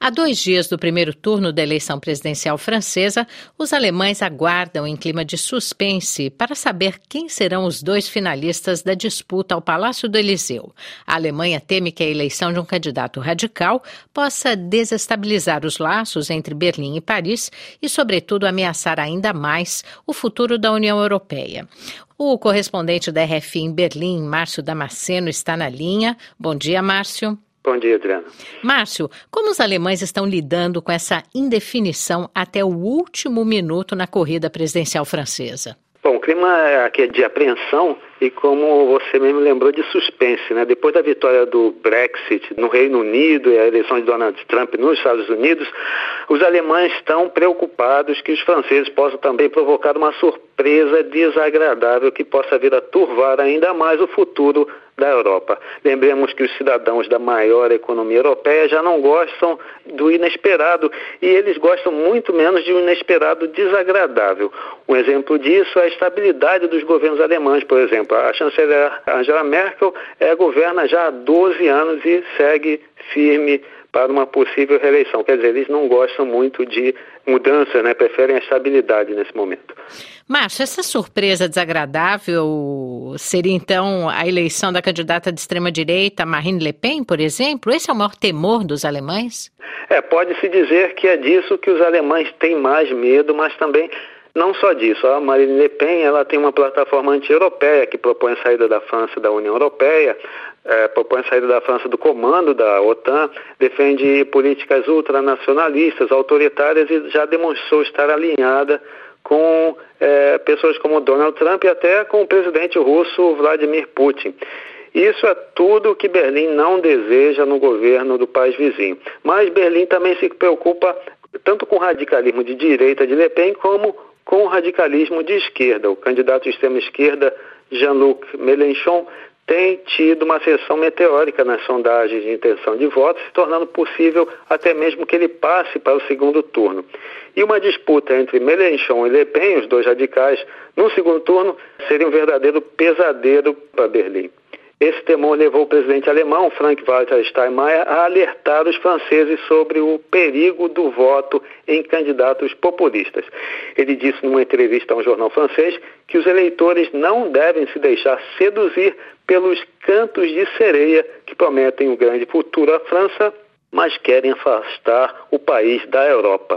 Há 2 dias do primeiro turno da eleição presidencial francesa, os alemães aguardam em clima de suspense para saber quem serão os 2 finalistas da disputa ao Palácio do Eliseu. A Alemanha teme que a eleição de um candidato radical possa desestabilizar os laços entre Berlim e Paris e, sobretudo, ameaçar ainda mais o futuro da União Europeia. O correspondente da RFI em Berlim, Márcio Damasceno, está na linha. Bom dia, Márcio. Bom dia, Adriana. Márcio, como os alemães estão lidando com essa indefinição até o último minuto na corrida presidencial francesa? Bom, o clima aqui é de apreensão e, como você mesmo lembrou, de suspense, né? Depois da vitória do Brexit no Reino Unido e a eleição de Donald Trump nos Estados Unidos, os alemães estão preocupados que os franceses possam também provocar uma surpresa desagradável que possa vir a turvar ainda mais o futuro da Europa. Lembremos que os cidadãos da maior economia europeia já não gostam do inesperado e eles gostam muito menos de um inesperado desagradável. Um exemplo disso é a estabilidade dos governos alemães, por exemplo. A chanceler Angela Merkel governa já há 12 anos e segue firme para uma possível reeleição. Quer dizer, eles não gostam muito de mudança, né? Preferem a estabilidade nesse momento. Márcio, essa surpresa desagradável seria, então, a eleição da candidata de extrema-direita, Marine Le Pen, por exemplo? Esse é o maior temor dos alemães? Pode-se dizer que é disso que os alemães têm mais medo, mas também não só disso. A Marine Le Pen ela tem uma plataforma anti-europeia que propõe a saída da França da União Europeia, propõe a saída da França do comando da OTAN, defende políticas ultranacionalistas, autoritárias e já demonstrou estar alinhada com pessoas como Donald Trump e até com o presidente russo Vladimir Putin. Isso é tudo que Berlim não deseja no governo do país vizinho. Mas Berlim também se preocupa tanto com o radicalismo de direita de Le Pen como com o radicalismo de esquerda. O candidato de extrema-esquerda, Jean-Luc Mélenchon, tem tido uma ascensão meteórica nas sondagens de intenção de voto, se tornando possível até mesmo que ele passe para o segundo turno. E uma disputa entre Mélenchon e Le Pen, os 2 radicais, no segundo turno, seria um verdadeiro pesadelo para Berlim. Esse temor levou o presidente alemão, Frank-Walter Steinmeier, a alertar os franceses sobre o perigo do voto em candidatos populistas. Ele disse numa entrevista a um jornal francês que os eleitores não devem se deixar seduzir pelos cantos de sereia que prometem um grande futuro à França, mas querem afastar o país da Europa.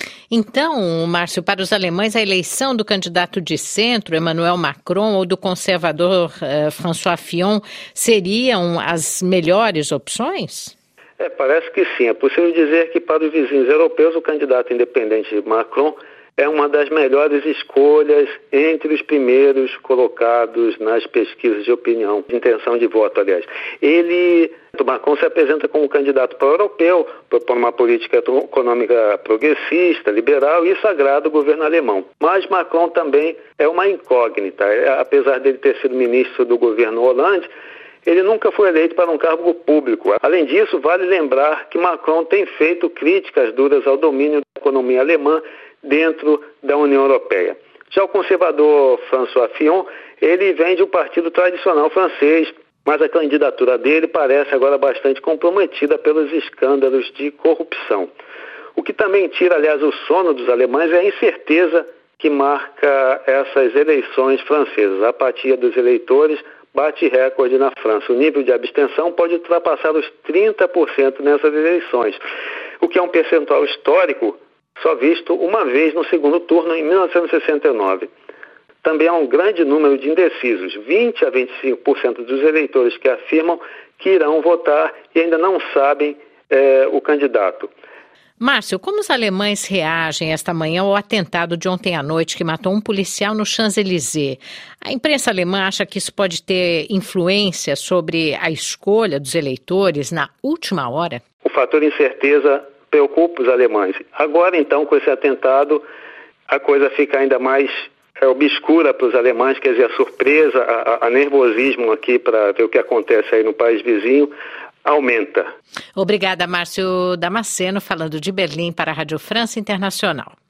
Então, Márcio, para os alemães, a eleição do candidato de centro, Emmanuel Macron, ou do conservador François Fillon, seriam as melhores opções? Parece que sim. É possível dizer que para os vizinhos europeus, o candidato independente Macron é uma das melhores escolhas entre os primeiros colocados nas pesquisas de opinião, de intenção de voto, aliás. Macron se apresenta como candidato pró-europeu, propõe uma política econômica progressista, liberal, e isso agrada o governo alemão. Mas Macron também é uma incógnita. Apesar dele ter sido ministro do governo Hollande, ele nunca foi eleito para um cargo público. Além disso, vale lembrar que Macron tem feito críticas duras ao domínio da economia alemã dentro da União Europeia. Já o conservador François Fillon, ele vem de um partido tradicional francês, mas a candidatura dele parece agora bastante comprometida pelos escândalos de corrupção. O que também tira, aliás, o sono dos alemães é a incerteza que marca essas eleições francesas. A apatia dos eleitores bate recorde na França. O nível de abstenção pode ultrapassar os 30% nessas eleições, o que é um percentual histórico só visto uma vez no segundo turno, em 1969. Também há um grande número de indecisos, 20% a 25% dos eleitores que afirmam que irão votar e ainda não sabem o candidato. Márcio, como os alemães reagem esta manhã ao atentado de ontem à noite que matou um policial no Champs-Élysées? A imprensa alemã acha que isso pode ter influência sobre a escolha dos eleitores na última hora? O fator incerteza preocupa os alemães. Agora, então, com esse atentado, a coisa fica ainda mais obscura para os alemães, quer dizer, a surpresa, a nervosismo aqui para ver o que acontece aí no país vizinho aumenta. Obrigada, Márcio Damasceno, falando de Berlim para a Rádio França Internacional.